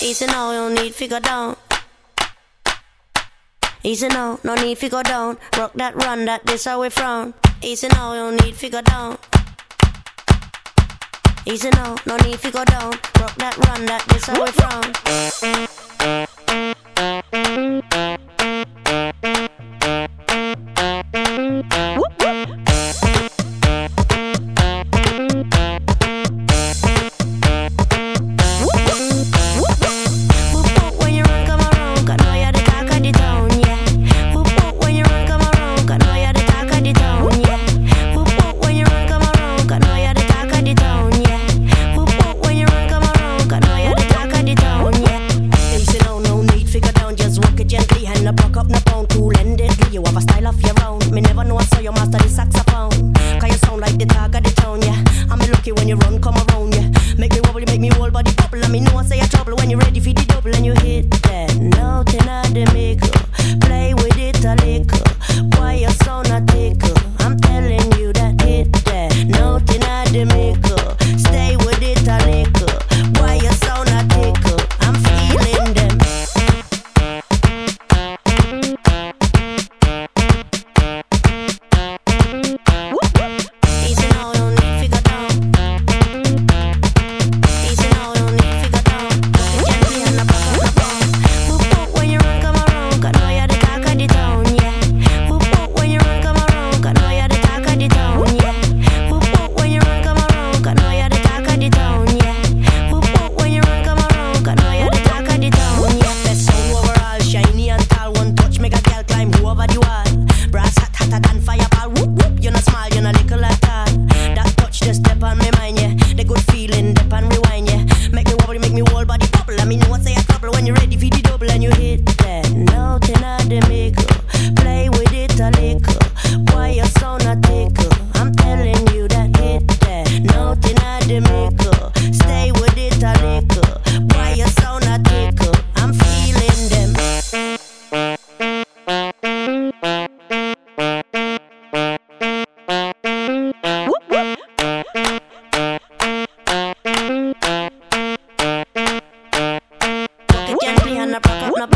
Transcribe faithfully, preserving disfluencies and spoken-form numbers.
Easy now, no need to go down. Easy now, no need to go down. Rock that, run that, this how we frown. Easy now, no need to go down. Easy now, no need to go down. Rock that, run that, this how we frown. Gently and I rock up,